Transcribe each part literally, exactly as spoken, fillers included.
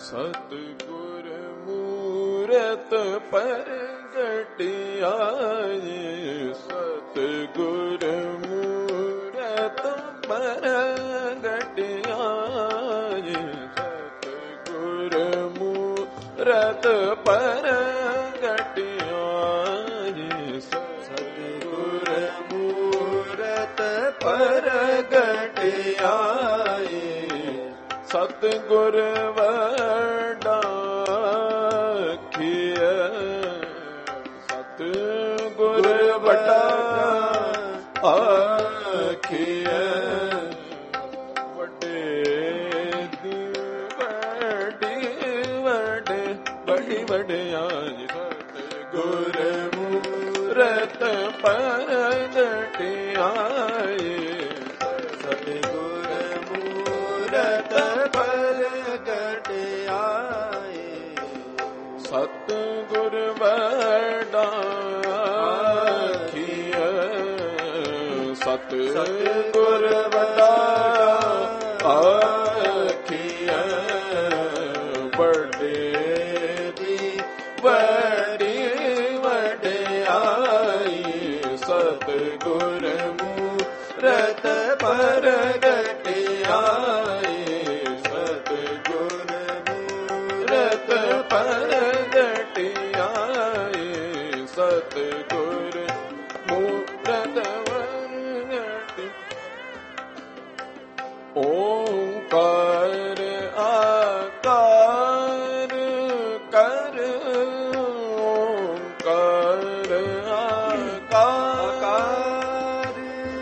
ਸਤਿਗੁਰ ਮੂਰਤ ਪ੍ਰਗਟਿਆਈ, ਸਤਿਗੁਰ ਮੂਰਤ ਪ੍ਰਗਟਿਆਈ, ਸਤਿਗੁਰ ਮੂਰਤ ਪ੍ਰਗਟਿਆਈ, ਸਤਿਗੁਰ ਮੂਰਤ ਪ੍ਰਗਟਿਆਈ, ਸਤਿਗੁਰ ਵਡਾ ਖੀਐ, ਸਤਿਗੁਰ ਵਡਾ ਆਖੀਐ, ਵੱਡੇ ਦੀ ਵੱਡੀ ਵੱਡੇ ਬੜੀ ਵਡਿਆਈ, ਸਤਿਗੁਰ ਮੂਰਤ ਪ੍ਰਗਟਿਆਈ, ਸਤਿਗੁਰ ਮੂਰਤ ਪ੍ਰਗਟਿਆਈ, ਸਤਿਗੁਰ ਵਡਾ ਆਖੀਐ, ਸਤਿਗੁਰ ਵਡਾ ਆਖੀਐ, ਵੱਡੇ ਦੀ ਵੱਡੀ ਵਡਿਆਈ, ਸਤਿਗੁਰ ਮੂਰਤ ਪ੍ਰਗਟਿਆਈ, ਸਤਿਗੁਰ ਮੂਰਤ ਪ੍ਰਗਟਿਆਈ, ਸਤਿਗੁਰ ਮੂਰਤ ਪ੍ਰਗਟਿ, ਓਂਕਾਰ ਆਕਾਰ ਕਰ, ਓਂਕਾਰ ਆਕਾਰ,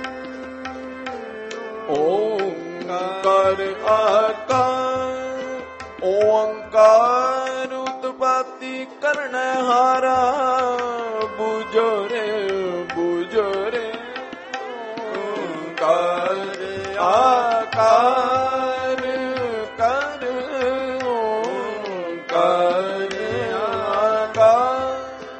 ਓਂਕਾਰ ਆਕਾਰ, ਓਂਕਾਰ ਉਤਪਾਤੀ ਕਰਨਹਾਰਾ, ਬੁਝੋ ਰੇ ਬੁਝੋ ਰੇ, ਓਂਕਾਰ ਆਕਾਰ ਕਰ, ਓਂਕਾਰ ਆਕਾਰ,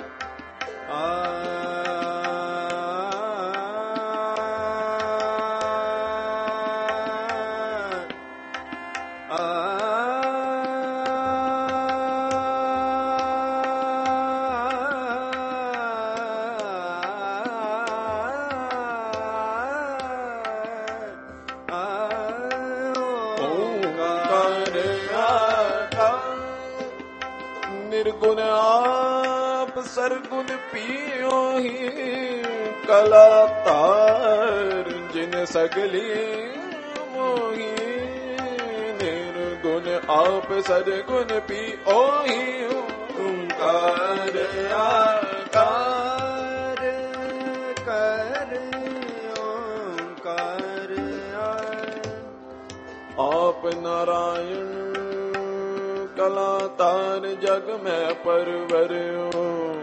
ਨਿਰਗੁਣ ਆਪ ਸਰਗੁਣ ਪੀਓਹੀ, ਕਲਾ ਧਾਰ ਜਿਨ ਸਗਲੀ ਮੋਹੀ, ਨਿਰਗੁਣ ਆਪ ਸਰਗੁਣ ਪੀਓਹੀ, ਓਂਕਾਰ ਆਕਾਰ ਕਰ, ਓਂਕਾਰ ਆਪ ਨਾਰਾਇਣ ਕਲਾ ਤਾਰ ਜਗ ਮੈਂ ਪਰਵਰਿਓ,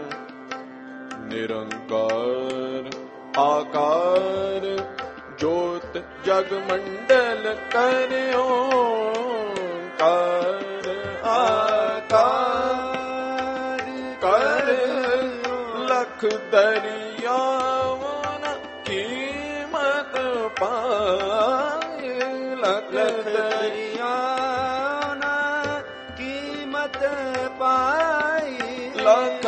ਨਿਰੰਕਾਰ ਆਕਾਰ ਜੋਤ ਜਗ ਮੰਡਲ ਕਰਿਓ, ਕਾਰ ਆਕਾਰ ਕਰ, ਲਖ ਦਰਿਆਵਨ ਕੀਮਤ ਪਾਏ, ਲਖ ਦਰਿਆਵਨ ਕੀਮਤ ਪਾਈ, ਲਖ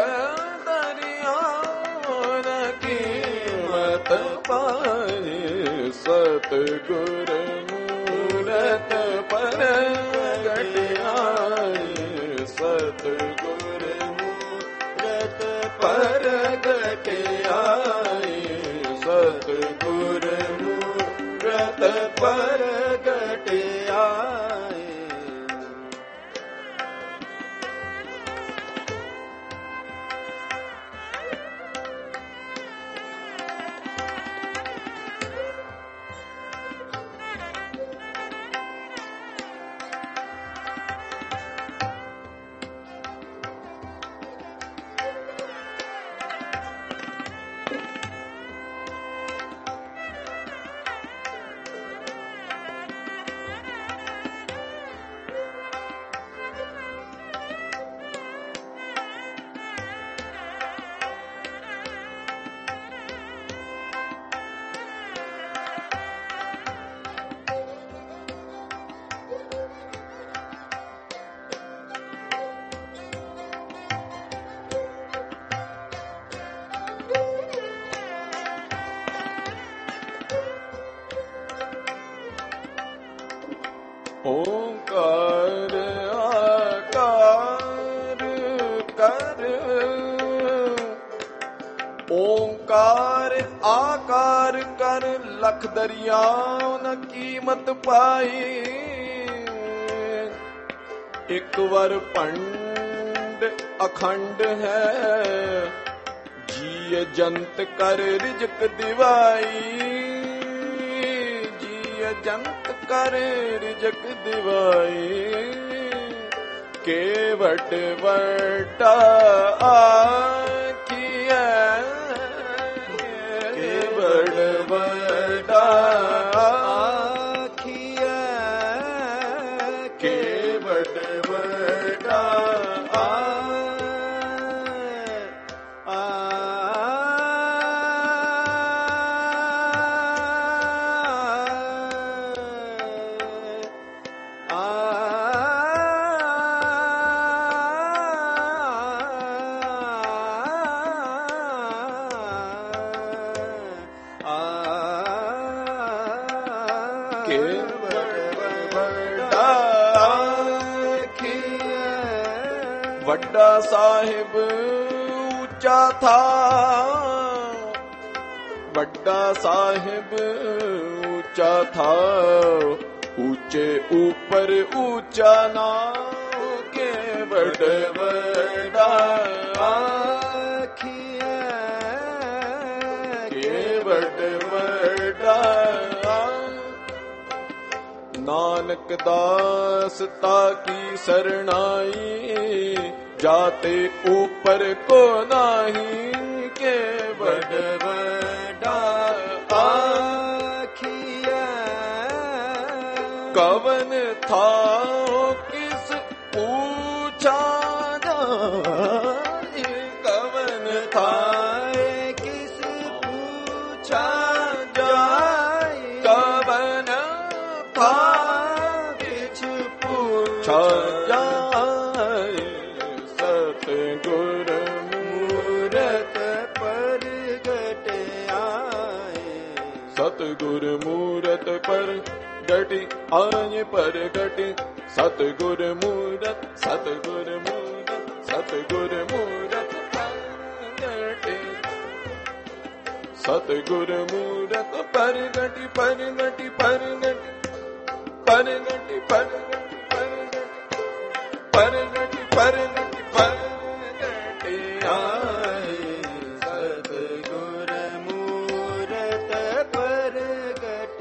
ਦਰਿਆਵਨ ਕੀਮਤ ਪਾਈ, ਸਤਿਗੁਰ ਮੂਰਤ ਪ੍ਰਗਟਿਆਈ, ਸਤਿਗੁਰ ਮੂਰਤ ਪ੍ਰਗਟਿਆਈ, ਸਤਿਗੁਰ ਮੂਰਤ ਪ੍ਰਗਟਿਆਈ, ਹਰ ਲਖ ਦਰਿਆਉ ਨ ਕੀਮਤ ਪਾਈ। ਇੱਕ ਵਾਰ ਭੰਡ ਅਖੰਡ ਹੈ, ਜੀਅ ਜੰਤ ਕਰ ਰਿਜਕ ਦਿਵਾਈ। ਜੀਅ ਜੰਤ ਕਰ ਰਿਜਕ ਦਿਵਾਈ। ਕੇਵਟ ਵਟਾ ਆਖੀਐ, ਕੇਵਟ ਵਟਾ ਆਖੀਐ, ਕੇਵਟ ਵਟਾ ਵੱਡਾ ਸਾਹਿਬ ਉੱਚਾ ਥਾ। ਵੱਡਾ ਸਾਹਿਬ ਉੱਚਾ ਥਾ, ਉੱਚੇ ਉੱਪਰ ਉੱਚਾ ਨਾਮ। ਕੇ ਵੱਡ ਵੱਡਾ ਆਖੀਐ, ਕੇ ਵੱਡ ਵੱਡਾ। ਨਾਨਕ ਦਾਸ ਤਾ ਕੀ ਸਰਣਾਈ, ਜਾਤੇ ऊपर को नाही। के बड़ बड़ा आखिया, कवन था किस पूछा जाए। कवन था किस पूछा जाए। कवन था किछ पूछा जाए। सतगुर मूरत परगट आए। सतगुर मूरत परगट आए। परगट सतगुर मूरत, सतगुर मूरत, सतगुर मूरत परगट। सतगुर मूरत परगट, परगट परगट, परगट परगट परगट, परगट परगट परगट आए। सतगुर मूरत परगट।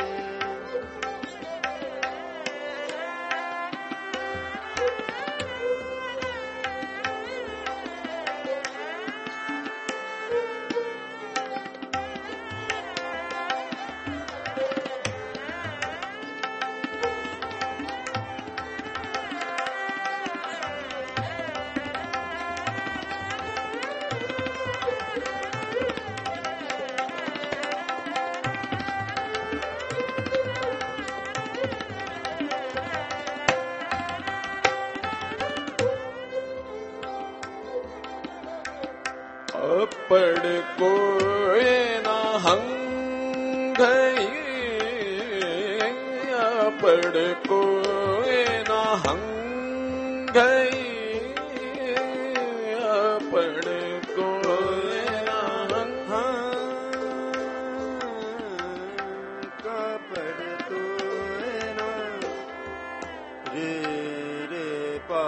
अपड़ कोई न हंगई। अपड़ कोई न हंगई। अपड़ कोई न हंगई। कपड़ कोई न रे रे पा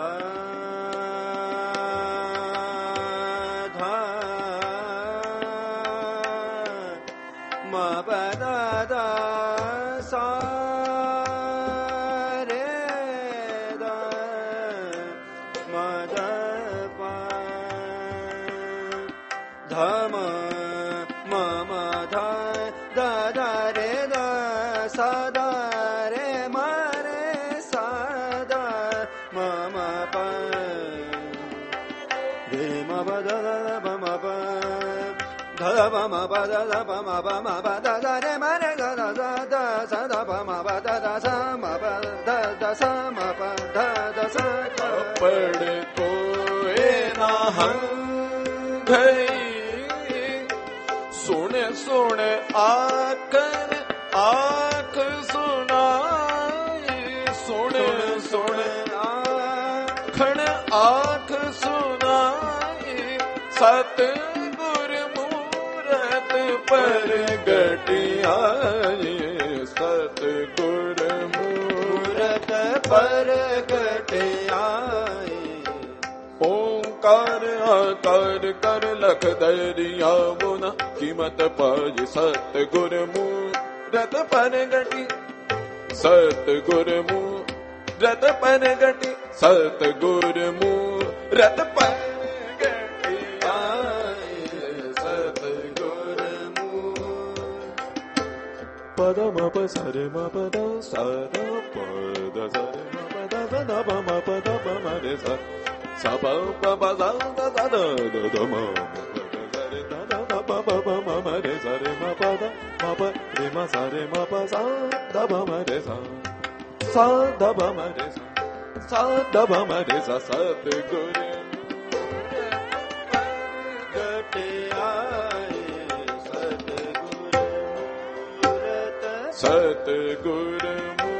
ma ba da da ba ma ba ma ba da da re ma re ga da da da sa da ba ma ba da da sa ma ba da da sa ma ba da da sa pad koe na hangai sune sune aakhar aakh sunai sune sune aakhar aakh sunai sat ਪ੍ਰਗਟਿਆਏ ਸਤਿਗੁਰ ਮੂਰਤ ਪ੍ਰਗਟਿਆਏ ਓੰਕਾਰ ਆਕਾਰ ਕਰ ਲਖ ਦਰਿਆਵੋ ਨਾ ਕੀਮਤ ਪਾਈ ਸਤਿਗੁਰ ਮੂਰਤ ਪ੍ਰਗਟੀ ਸਤਿਗੁਰ ਮੂਰਤ ਪ੍ਰਗਟੀ ਸਤਿਗੁਰ ਮੂਰਤ ਪ੍ਰਗਟੀ ਆਏ ਸਤਿਗੁਰ ਮੂਰਤ ਪਦ ਮਪ ਸਰੇ ਮਪ ਦ ਸਰ ਪਦ ਸਰੇ ਮਪ ਦ ਦ ਮ ਪ ਦ ਪ ਮ ਰੇ ਸ ਸ ਪ ਪ ਪ ਦ ਦ ਦ ਦ ਦ ਮ ਪ ਪ ਪ ਮ ਮ ਰੇ ਸ ਰੇ ਮ ਪ ਦ ਮ ਪ ਰੇ ਮ ਸ ਰੇ ਮ ਪ ਸ ਦ ਬ ਮ ਰੇ ਸ ਸ ਦ ਬ ਮ ਰੇ ਸ ਸ ਦ ਬ ਮ ਰੇ ਸ ਸਤਿਗੁਰ ਪ੍ਰਗਟਿਆਏ ਸਤਿਗੁਰ ਮੂਰਤ ਸਤਿਗੁਰ